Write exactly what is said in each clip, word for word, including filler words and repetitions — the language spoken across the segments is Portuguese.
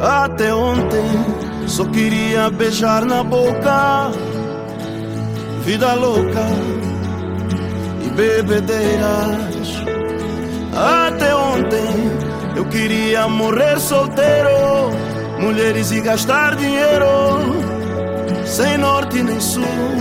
Até ontem só queria beijar na boca, vida louca e bebedeiras. Até ontem eu queria morrer solteiro, mulheres e gastar dinheiro, sem norte nem sul.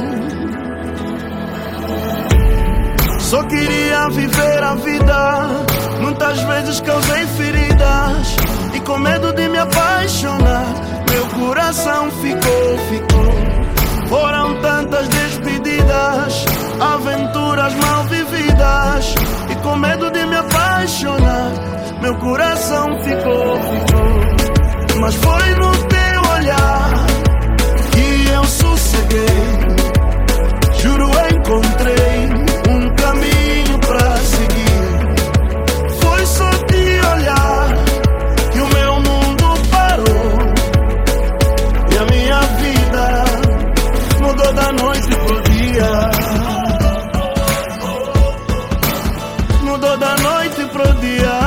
Só queria viver a vida, muitas vezes causei feridas, e com medo de me apaixonar, meu coração ficou, ficou. Foram tantas despedidas, aventuras mal vividas, e com medo de me apaixonar, meu coração ficou, ficou. Mas foi no teu olhar que eu sosseguei, juro encontrei um caminho pra seguir. Foi só te olhar que o meu mundo parou, e a minha vida mudou da noite pro dia. Mudou da noite pro dia.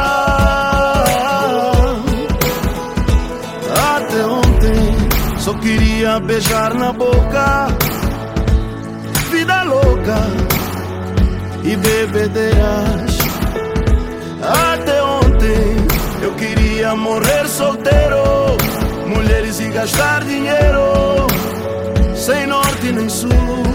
Até ontem só queria beijar na boca, vida louca e bebedeiras. Até ontem eu queria morrer solteiro, mulheres e gastar dinheiro, sem norte nem sul.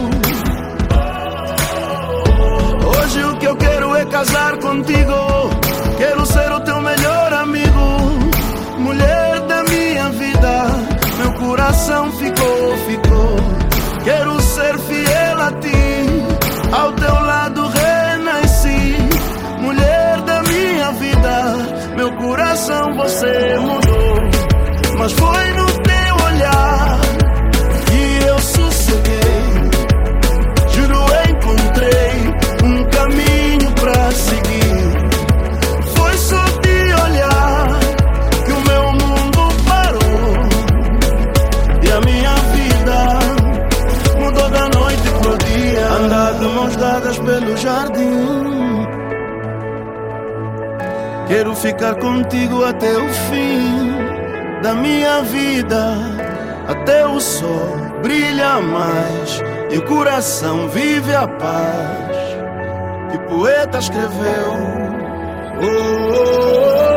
Hoje o que eu quero é casar contigo, quero ser o teu melhor amigo, mulher da minha vida. Meu coração ficou, ficou. Quero ser fiel a ti, ao teu lado renasci, mulher da minha vida. Meu coração você mudou, mas foi no teu olhar que eu sosseguei, juro encontrei um caminho pra seguir. Foi só te olhar que o meu mundo parou, e a minha vida mudou da noite pro dia. Andar de mãos dadas pelo jardim, quero ficar contigo até o fim da minha vida, até o sol brilha mais e o coração vive a paz que o poeta escreveu. Oh, oh, oh.